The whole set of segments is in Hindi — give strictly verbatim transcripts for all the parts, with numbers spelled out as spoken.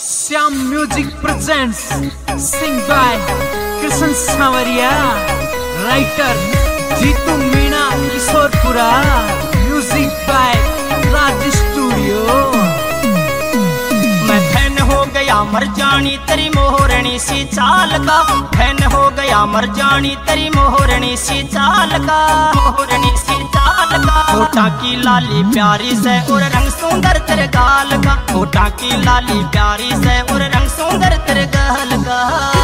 Shyam music presents sing by Krishna Sanwariya, writer Jitu Meena Kishorpura, music by Raj studio. मैं फैन हो गया मर जानी तेरी मोहरणी सी चाल का, फैन हो गया मर जानी तेरी मोहरणी सी चाल का, मोहरणी सी चाल का। होठा की लाली प्यारी से और रंग सुंदर तेरे गाल का, होठा की लाली प्यारी से और रंग सुंदर तेरे गाल का।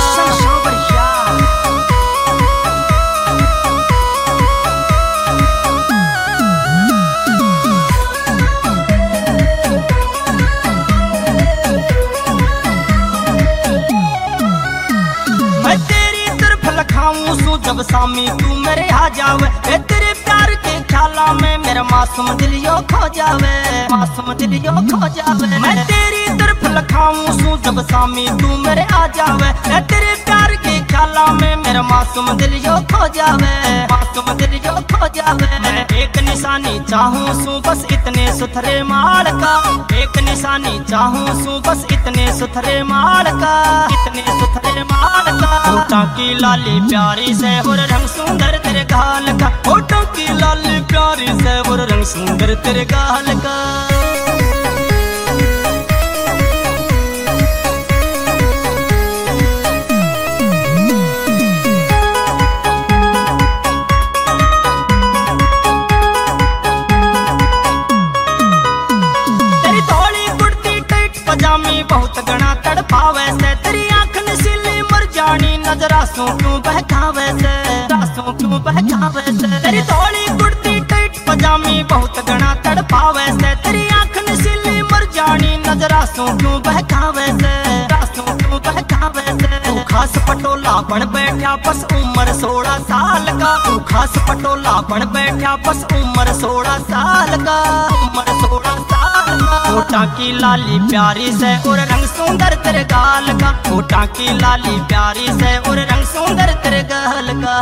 मैं तेरी तरफ लखाऊं सू जब सामी तू मेरे आ जावे, ए तेरे प्यार के ख्याला में मेरा मासूम दिल यो खो जावे, मासूम दिल यो खो जावे। मैं तेरी तरफ लखाऊं सू जब सामी तू मेरे आ जावे, ए तेरे प्यार के ख्याला में मेरा मासूम दिल यो खो जावे, मासूम दिल यो खो जावे। मैं एक निशानी चाहूं सू बस इतने सुथरे माल का, एक निशानी चाहूं सू बस इतने सुथरे माल का, इतने सुथरे माल का। होठों की लाली प्यारी से और रंग सुंदर तेरे गाल का, होठों की लाली प्यारी से और रंग सुंदर तेरे गाल का। तेरी धोली कुर्ती टाइट पजामी बहुत गणा तड़पावे से, तेरी आंख नशीली मर जानी नजर आंसू क्यों बहकावे से, आंसू क्यों बहकावे से। तेरी धोली कुर्ती टाइट पजामी बहुत गणा तड़पावे से, तेरी आंख नशीली मर जानी नजर आंसू क्यों बहकावे से, आंसू क्यों बहकावे से। तू खास पटोला बन बैठा बस उम्र सोलह साल का, तू खास पटोला बन बैठा बस उम्र सोलह साल का, उम्र सोलह साल का। होठा की लाली प्यारी से और रंग सुंदर तेरे गाल का, होठा की लाली प्यारी से और रंग सुंदर तेरे गाल का।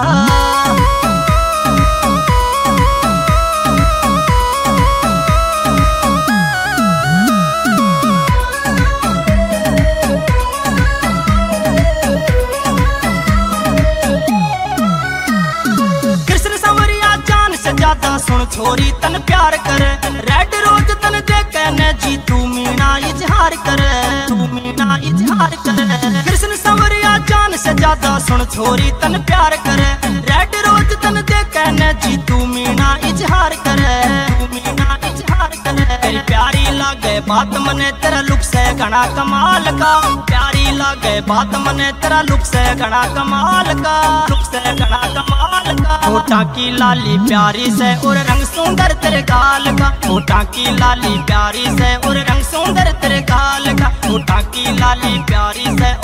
कृष्ण सांवरिया जान से ज्यादा सुन छोरी तन प्यार करे, रेड रोज तन देखे न जी तू मीणा इजहार करे, तू मीणा इजहार करे। कृष्ण सांवरिया जान से ज्यादा सुन छोरी तन प्यार करे, रेड रोज तन देखे न जी तू मीणा इजहार करे, तू मीणा इजहार करे। तेरी प्यारी लागे बात मने तेरा लुक से घना कमाल का, प्यारी लागे बात मने तेरा लुक से घना कमाल का, लुक से घना कमाल का। होठा की लाली प्यारी से और रंग सुंदर तेरे गाल का, होठा की लाली प्यारी से और रंग सुंदर तेरे गाल का, होठा की लाली प्यारी से